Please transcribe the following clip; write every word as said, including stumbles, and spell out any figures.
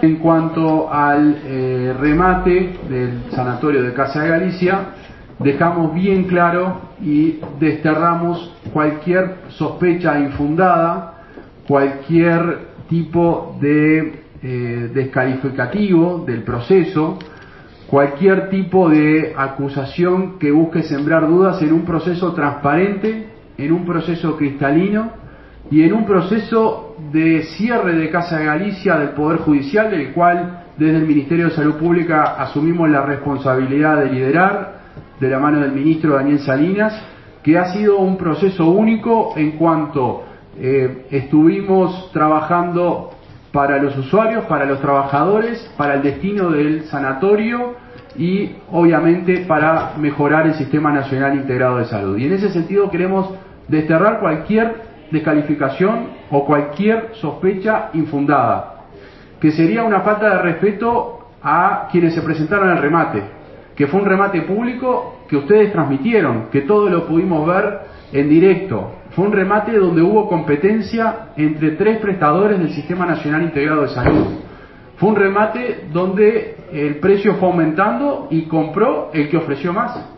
En cuanto al eh, remate del sanatorio de Casa de Galicia, dejamos bien claro y desterramos cualquier sospecha infundada, cualquier tipo de eh, descalificativo del proceso, cualquier tipo de acusación que busque sembrar dudas en un proceso transparente, en un proceso cristalino y en un proceso de cierre de Casa de Galicia del Poder Judicial, del cual desde el Ministerio de Salud Pública asumimos la responsabilidad de liderar, de la mano del ministro Daniel Salinas, que ha sido un proceso único en cuanto eh, estuvimos trabajando para los usuarios, para los trabajadores, para el destino del sanatorio y obviamente para mejorar el Sistema Nacional Integrado de Salud. Y en ese sentido queremos desterrar cualquier descalificación o cualquier sospecha infundada, que sería una falta de respeto a quienes se presentaron al remate, que fue un remate público que ustedes transmitieron, que todos lo pudimos ver en directo. Fue un remate donde hubo competencia entre tres prestadores del Sistema Nacional Integrado de Salud. Fue un remate donde el precio fue aumentando y compró el que ofreció más.